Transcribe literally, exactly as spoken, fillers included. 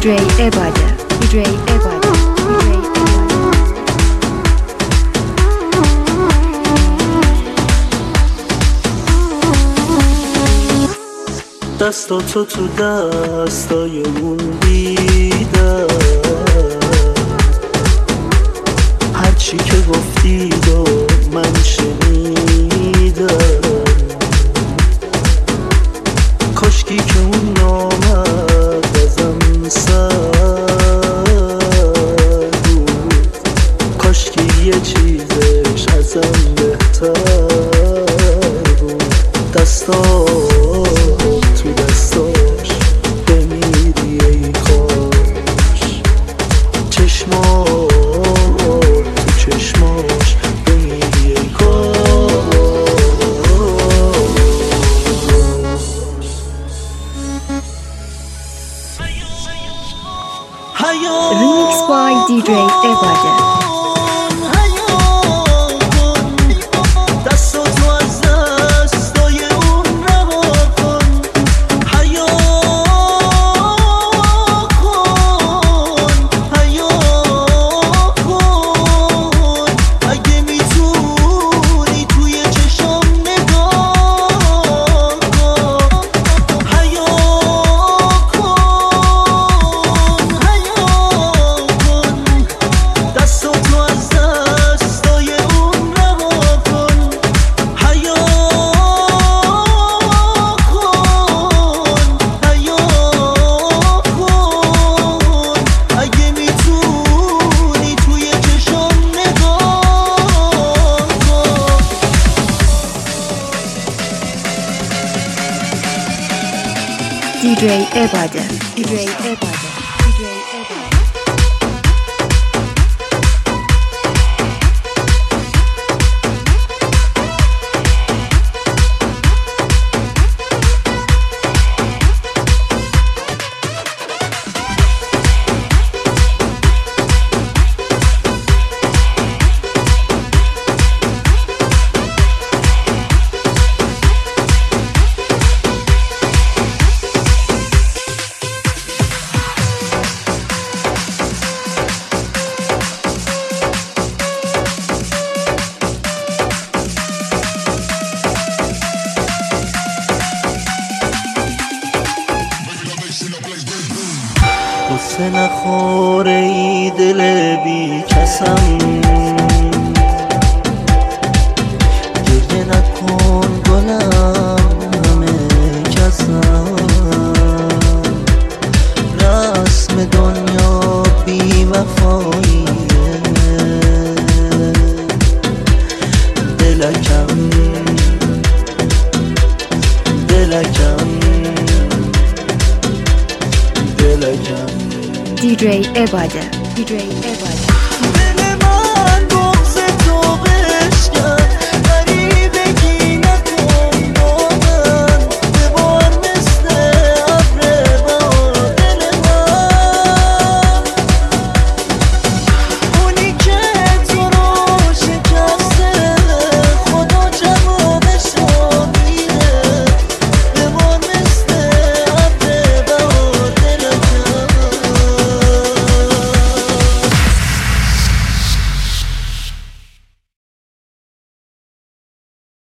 دی جی عباده دی جی عباده دی جی دستاتو تو دستای اون دیدم، هرچی که گفتید و من شنیدم، کاشکی که اون نامد ازم سر بود، کاشکی یه چیزش ازم بهتر بود. دستا تو دستاش بمیری ای کاش، چشما تو چشماش بمیری ای کاش. Remix by دی جی عباده. دی جی عباده دی جی عباده دی جی عباده. قصه نخوره ای دل بی کسم، گریه نکن گلم همه کسم، رسم دنیا بی وفاییه، دلکم دلکم دلکم. دی جی عباده دی جی عباده.